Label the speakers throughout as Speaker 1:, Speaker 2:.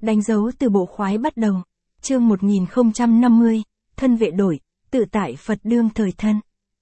Speaker 1: Đánh dấu từ bộ khoái bắt đầu. Chương 1050, thân vệ đổi, tự tại Phật đương thời thân.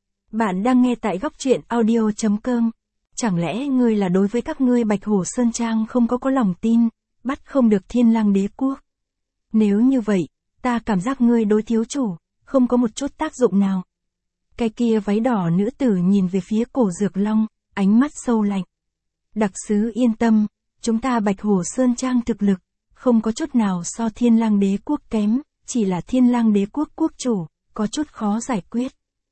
Speaker 1: Bạn đang nghe tại góc truyện audio.com. Chẳng lẽ ngươi là đối với các ngươi Bạch Hổ Sơn Trang không có lòng tin, bắt không được Thiên Lang Đế quốc? Nếu như vậy, ta cảm giác ngươi đối thiếu chủ, không có một chút tác dụng nào. Cái kia váy đỏ nữ tử nhìn về phía Cổ Dược Long, ánh mắt sâu lạnh. Đặc sứ yên tâm, chúng ta Bạch Hổ Sơn Trang thực lực, không có chút nào so Thiên Lang Đế quốc kém, chỉ là Thiên Lang Đế quốc quốc chủ, có chút khó giải quyết.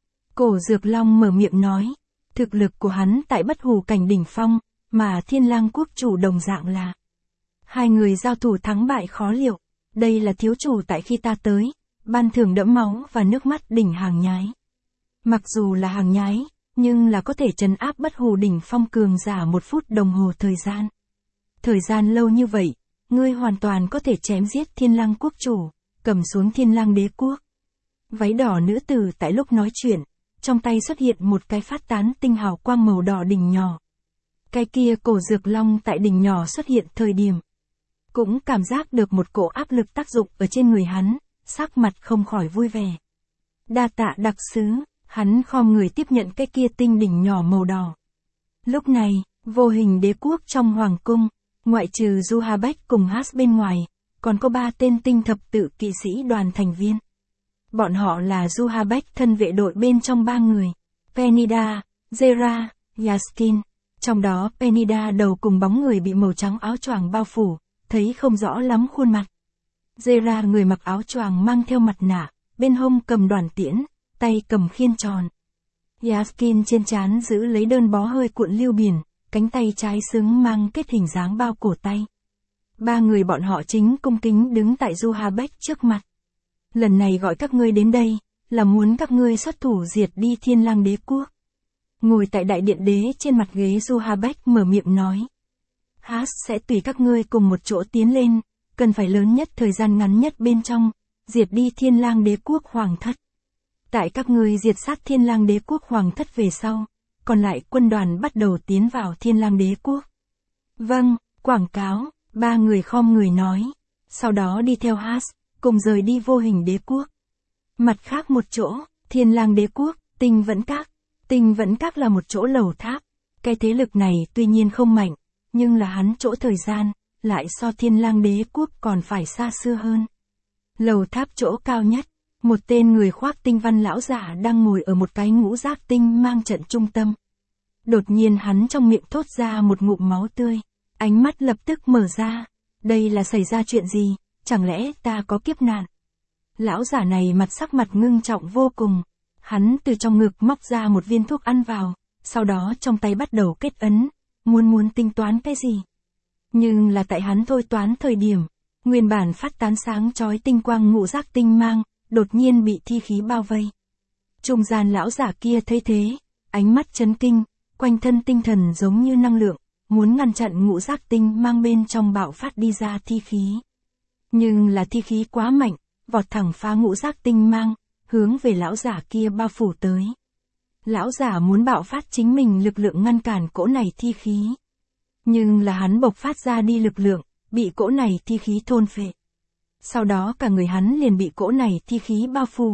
Speaker 1: Cổ Dược Long mở miệng nói, thực lực của hắn tại Bất Hủ cảnh đỉnh phong, mà Thiên Lang quốc chủ đồng dạng là. Hai người giao thủ thắng bại khó liệu, đây là thiếu chủ tại khi ta tới, ban thưởng đẫm máu và nước mắt đỉnh hàng nhái. Mặc dù là hàng nhái, nhưng là có thể trấn áp Bất Hủ đỉnh phong cường giả 1 phút đồng hồ thời gian. Thời gian lâu như vậy, ngươi hoàn toàn có thể chém giết Thiên Lang quốc chủ, cầm xuống Thiên Lang Đế quốc. Váy đỏ nữ tử tại lúc nói chuyện, trong tay xuất hiện một cái phát tán tinh hào quang màu đỏ đỉnh nhỏ. Cái kia Cổ Dược Long tại đỉnh nhỏ xuất hiện thời điểm, cũng cảm giác được một cỗ áp lực tác dụng ở trên người hắn, sắc mặt không khỏi vui vẻ. Đa tạ đặc sứ, hắn khom người tiếp nhận cái kia tinh đỉnh nhỏ màu đỏ. Lúc này, Vô Hình Đế quốc trong hoàng cung, ngoại trừ Du Ha Bách cùng Has bên ngoài, còn có 3 tên tinh thập tự kỵ sĩ đoàn thành viên. Bọn họ là Du Ha Bách thân vệ đội bên trong 3 người, Penida, Zera, Yaskin. Trong đó Penida đầu cùng bóng người bị màu trắng áo choàng bao phủ, thấy không rõ lắm khuôn mặt. Zera người mặc áo choàng mang theo mặt nạ, bên hông cầm đoàn tiễn, tay cầm khiên tròn. Yaskin trên trán giữ lấy đơn bó hơi cuộn lưu biển, cánh tay trái xứng mang kết hình dáng bao cổ tay. 3 người bọn họ chính cung kính đứng tại Du Ha Bách trước mặt. Lần này gọi các ngươi đến đây, là muốn các ngươi xuất thủ diệt đi Thiên Lang Đế quốc. Ngồi tại đại điện đế trên mặt ghế Du Ha Bách mở miệng nói. Has sẽ tùy các ngươi cùng một chỗ tiến lên, cần phải lớn nhất thời gian ngắn nhất bên trong, diệt đi Thiên Lang Đế quốc hoàng thất. Tại các ngươi diệt sát Thiên Lang Đế quốc hoàng thất về sau, còn lại quân đoàn bắt đầu tiến vào Thiên Lang Đế quốc. Vâng, quảng cáo, 3 người khom người nói, sau đó đi theo Has, cùng rời đi Vô Hình Đế quốc. Mặt khác một chỗ, Thiên Lang Đế quốc, Tinh Vẫn Các. Tinh Vẫn Các là một chỗ lầu tháp. Cái thế lực này tuy nhiên không mạnh, nhưng là hắn chỗ thời gian, lại so Thiên Lang Đế quốc còn phải xa xưa hơn. Lầu tháp chỗ cao nhất, một tên người khoác tinh văn lão giả đang ngồi ở một cái ngũ giác tinh mang trận trung tâm. Đột nhiên hắn trong miệng thốt ra một ngụm máu tươi, ánh mắt lập tức mở ra. Đây là xảy ra chuyện gì, chẳng lẽ ta có kiếp nạn? Lão giả này sắc mặt ngưng trọng vô cùng. Hắn từ trong ngực móc ra một viên thuốc ăn vào, sau đó trong tay bắt đầu kết ấn, muốn tính toán cái gì. Nhưng là tại hắn thôi toán thời điểm, nguyên bản phát tán sáng chói tinh quang ngũ giác tinh mang, đột nhiên bị thi khí bao vây. Trung gian lão giả kia thấy thế, ánh mắt chấn kinh, quanh thân tinh thần giống như năng lượng, muốn ngăn chặn ngũ giác tinh mang bên trong bạo phát đi ra thi khí. Nhưng là thi khí quá mạnh, vọt thẳng phá ngũ giác tinh mang, hướng về lão giả kia bao phủ tới. Lão giả muốn bạo phát chính mình lực lượng ngăn cản cỗ này thi khí. Nhưng là hắn bộc phát ra đi lực lượng, bị cỗ này thi khí thôn phệ. Sau đó cả người hắn liền bị cỗ này thi khí bao phủ.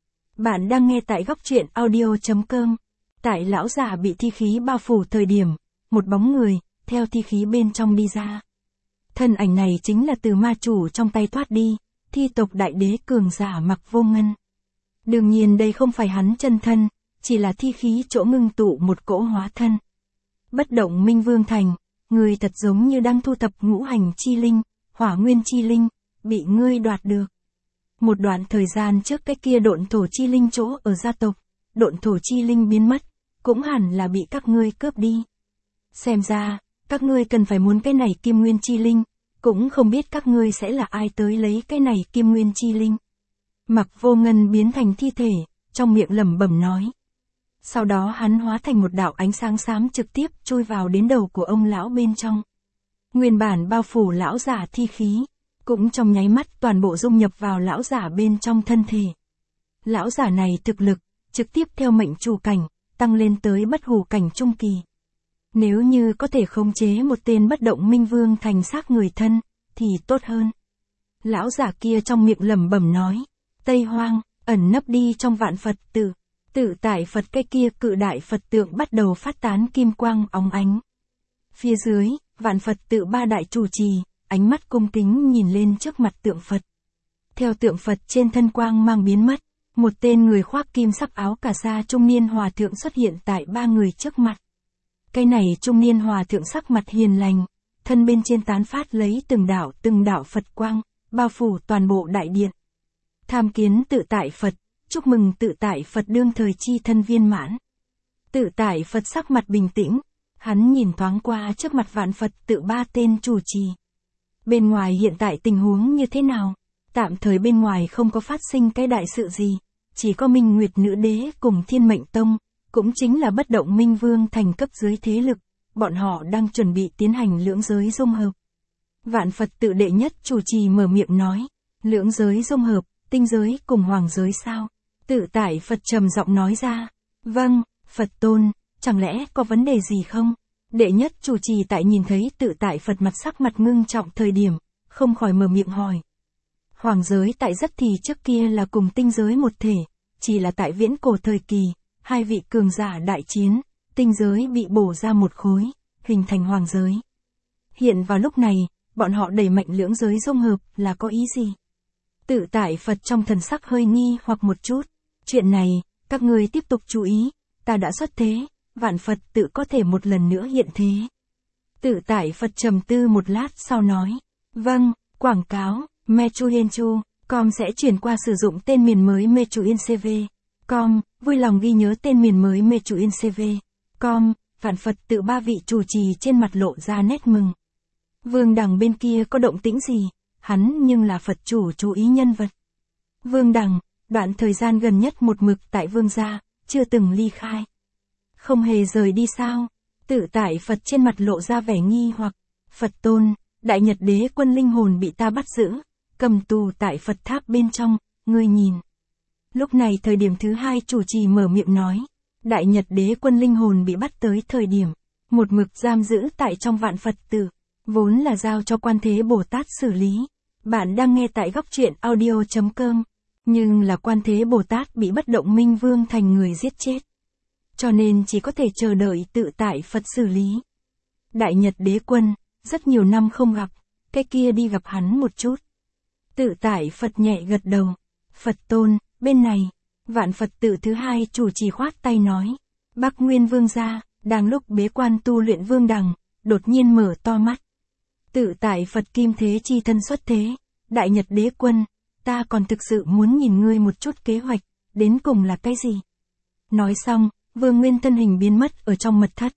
Speaker 1: Bạn đang nghe tại góc truyện audio.com. Tại lão giả bị thi khí bao phủ thời điểm, một bóng người, theo thi khí bên trong đi ra. Thân ảnh này chính là từ ma chủ trong tay thoát đi, thi tộc đại đế cường giả Mặc Vô Ngân. Đương nhiên đây không phải hắn chân thân, chỉ là thi khí chỗ ngưng tụ một cỗ hóa thân. Bất Động Minh Vương Thành, người thật giống như đang thu thập ngũ hành chi linh, hỏa nguyên chi linh, bị ngươi đoạt được. Một đoạn thời gian trước cái kia độn thổ chi linh chỗ ở gia tộc, độn thổ chi linh biến mất, cũng hẳn là bị các ngươi cướp đi. Xem ra, các ngươi cần phải muốn cái này kim nguyên chi linh, cũng không biết các ngươi sẽ là ai tới lấy cái này kim nguyên chi linh. Mặc Vô Ngân biến thành thi thể, trong miệng lẩm bẩm nói. Sau đó hắn hóa thành một đạo ánh sáng xám trực tiếp chui vào đến đầu của ông lão bên trong. Nguyên bản bao phủ lão giả thi khí, cũng trong nháy mắt toàn bộ dung nhập vào lão giả bên trong thân thể. Lão giả này thực lực, trực tiếp theo mệnh chủ cảnh, tăng lên tới bất hủ cảnh trung kỳ. Nếu như có thể khống chế một tên Bất Động Minh Vương thành xác người thân, thì tốt hơn. Lão giả kia trong miệng lẩm bẩm nói. Tây Hoang, ẩn nấp đi trong vạn Phật tự. Tự tại Phật cái kia cự đại Phật tượng bắt đầu phát tán kim quang óng ánh. Phía dưới, vạn Phật tự ba đại chủ trì, ánh mắt cung kính nhìn lên trước mặt tượng Phật. Theo tượng Phật trên thân quang mang biến mất, một tên người khoác kim sắc áo cà sa trung niên hòa thượng xuất hiện tại ba người trước mặt. Cái này trung niên hòa thượng sắc mặt hiền lành, thân bên trên tán phát lấy từng đạo Phật quang, bao phủ toàn bộ đại điện. Tham kiến tự tại Phật, chúc mừng tự tại Phật đương thời chi thân viên mãn. Tự tại Phật sắc mặt bình tĩnh, hắn nhìn thoáng qua trước mặt vạn Phật tự ba tên chủ trì. Bên ngoài hiện tại tình huống như thế nào? Tạm thời bên ngoài không có phát sinh cái đại sự gì, chỉ có Minh Nguyệt Nữ Đế cùng Thiên Mệnh Tông, cũng chính là bất động Minh Vương thành cấp dưới thế lực, bọn họ đang chuẩn bị tiến hành lưỡng giới dung hợp. Vạn Phật tự đệ nhất chủ trì mở miệng nói, lưỡng giới dung hợp, tinh giới cùng hoàng giới sao? Tự tại Phật trầm giọng nói ra, vâng, Phật tôn, chẳng lẽ có vấn đề gì không? Đệ nhất chủ trì tại nhìn thấy tự tại Phật sắc mặt ngưng trọng thời điểm, không khỏi mở miệng hỏi. Hoàng giới tại rất thì trước kia là cùng tinh giới một thể, chỉ là tại viễn cổ thời kỳ, hai vị cường giả đại chiến, tinh giới bị bổ ra một khối, hình thành hoàng giới. Hiện vào lúc này, bọn họ đẩy mạnh lưỡng giới dung hợp là có ý gì? Tự tại Phật trong thần sắc hơi nghi hoặc một chút. Chuyện này, các người tiếp tục chú ý, ta đã xuất thế, vạn Phật tự có thể một lần nữa hiện thế. Tự tại Phật trầm tư một lát sau nói, vâng, quảng cáo, Mechuyenchu.com sẽ chuyển qua sử dụng tên miền mới Mechuyencv.com, vui lòng ghi nhớ tên miền mới Mechuyencv.com, vạn Phật tự ba vị chủ trì trên mặt lộ ra nét mừng. Vương Đằng bên kia có động tĩnh gì? Hắn nhưng là Phật chủ chú ý nhân vật. Vương Đằng, đoạn thời gian gần nhất một mực tại Vương gia, chưa từng ly khai. Không hề rời đi sao? Tự tại Phật trên mặt lộ ra vẻ nghi hoặc. Phật tôn, Đại Nhật Đế Quân linh hồn bị ta bắt giữ, cầm tù tại Phật tháp bên trong, ngươi nhìn. Lúc này thời điểm thứ hai chủ trì mở miệng nói, Đại Nhật Đế Quân linh hồn bị bắt tới thời điểm, một mực giam giữ tại trong vạn Phật tử, vốn là giao cho Quan Thế Bồ Tát xử lý. Bạn đang nghe tại góc truyện audio.com, nhưng là Quan Thế Bồ Tát bị bất động Minh Vương thành người giết chết. Cho nên chỉ có thể chờ đợi tự tại Phật xử lý. Đại Nhật Đế Quân, rất nhiều năm không gặp, cái kia đi gặp hắn một chút. Tự tại Phật nhẹ gật đầu. Phật tôn, bên này, vạn Phật tự thứ hai chủ trì khoát tay nói. Bắc Nguyên Vương gia, đang lúc bế quan tu luyện Vương Đằng, đột nhiên mở to mắt. Tự tại Phật kim thế chi thân xuất thế. Đại Nhật Đế Quân, ta còn thực sự muốn nhìn ngươi một chút kế hoạch, đến cùng là cái gì? Nói xong, Vương Nguyên thân hình biến mất ở trong mật thất.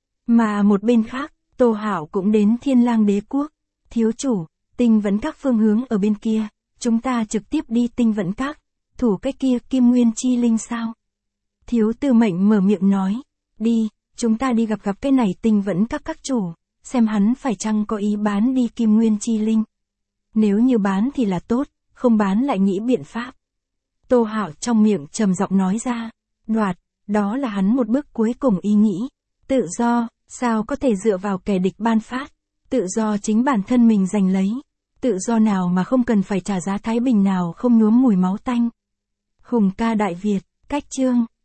Speaker 1: Mà một bên khác, Tô Hạo cũng đến Thiên Lang Đế Quốc. Thiếu chủ, Tinh Vẫn Các phương hướng ở bên kia, chúng ta trực tiếp đi Tinh Vẫn Các, thủ cái kia Kim Nguyên Chi Linh sao? Thiếu Tư Mệnh mở miệng nói, đi, chúng ta đi gặp cái này Tinh Vẫn Các chủ, xem hắn phải chăng có ý bán đi Kim Nguyên Chi Linh. Nếu như bán thì là tốt, không bán lại nghĩ biện pháp. Tô Hạo trong miệng trầm giọng nói ra, đoạt, đó là hắn một bước cuối cùng ý nghĩ. Tự do, sao có thể dựa vào kẻ địch ban phát, tự do chính bản thân mình giành lấy. Tự do nào mà không cần phải trả giá thái bình nào không nhuốm mùi máu tanh. Hùng ca Đại Việt, cách chương.